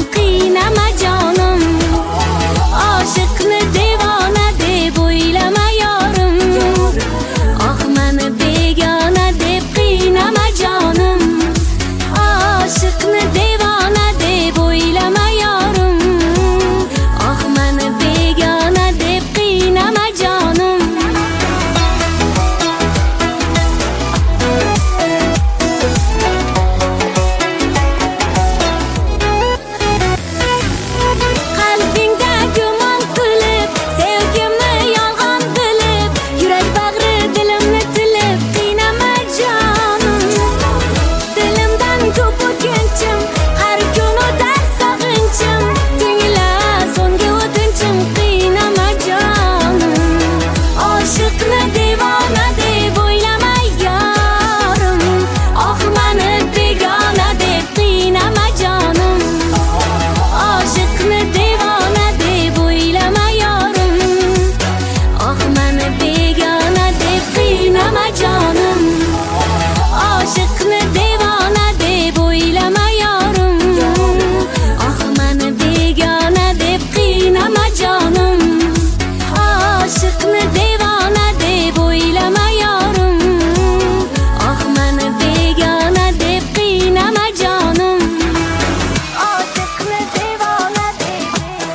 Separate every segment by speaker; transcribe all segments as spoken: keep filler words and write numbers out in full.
Speaker 1: qiynama jonim. Oshiqni devona deb o'ylama yorim. Oh meni begona deb qiynama jonim. Oshiqni devona deb o'ylama yorim. Oh meni begona deb qiynama jonim. Qalbingda gumon qilib, sevgimni yolg'on bilib, yurak bag'ri dilimni tilib qiynama jonim. Dilimdan ko'p o'tganchim, har kun o'tar sog'inchim. Tingla so'nggi o'tinchim, qiynama jonim. Oshiqni devona deb o'ylama yorim. Oh meni begona deb qiynama jonim. Oshiqni devona deb o'ylama yorim. Oh meni begona deb qiynama jonim. Oshiqni devona deb o'ylama yorim. Oh meni begona deb qiynama jonim. Oshiqni devona deb o'ylama yorim. Oh meni begona deb qiynama jonim. Oshiqni devona deb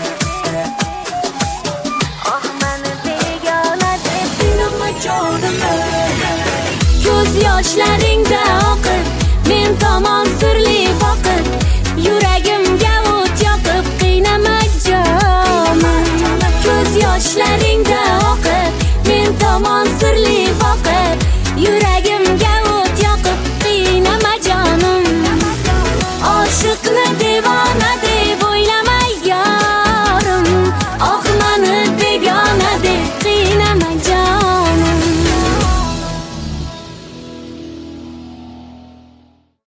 Speaker 1: Oh meni begona deb qiynama jonim. Ko'z yoshlaringda oqib men tomon